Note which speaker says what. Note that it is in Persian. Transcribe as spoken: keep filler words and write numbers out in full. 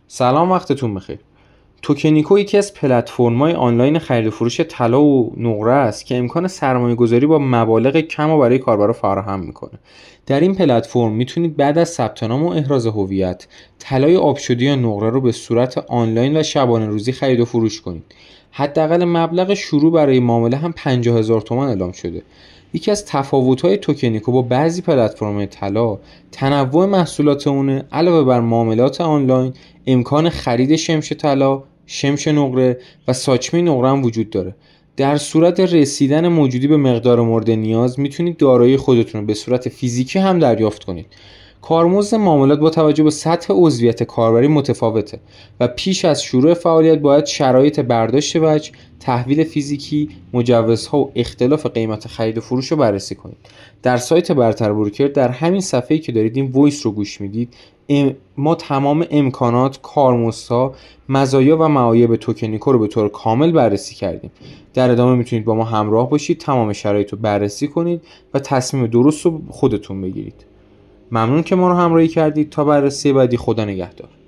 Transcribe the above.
Speaker 1: سلام، وقتتون بخیر. توکنیکو یکی از پلتفرم‌های آنلاین خرید و فروش طلا و نقره است که امکان سرمایه‌گذاری با مبالغ کم و برای کاربرا فراهم میکنه. در این پلتفرم میتونید بعد از ثبت نام و احراز هویت طلای آبشده یا نقره رو به صورت آنلاین و شبانه روزی خرید و فروش کنید. حداقل مبلغ شروع برای معامله هم پنجاه هزار تومان اعلام شده. یکی از تفاوت‌های توکنیکو با بعضی پلتفرم‌های طلا تنوع محصولات اونه. علاوه بر معاملات آنلاین، امکان خرید شمش طلا، شمش نقره و ساچمه نقره هم وجود داره. در صورت رسیدن موجودی به مقدار مورد نیاز میتونید دارایی خودتون رو به صورت فیزیکی هم دریافت کنید. کارمزد معاملات با توجه به سطح عضویت کاربری متفاوته و پیش از شروع فعالیت باید شرایط برداشت وجه، تحویل فیزیکی، مجوزها و اختلاف قیمت خرید و فروش رو بررسی کنید. در سایت برتر بروکر در همین صفحه‌ای که دارید این وایس رو گوش میدید ما تمام امکانات، کارمزدها، مزایا و معایب توکنیکو رو به طور کامل بررسی کردیم. در ادامه میتونید با ما همراه باشید، تمام شرایط رو بررسی کنید و تصمیم درست رو خودتون بگیرید. ممنون که ما رو همراهی کردید. تا بررسی بعدی، خدا نگهدار.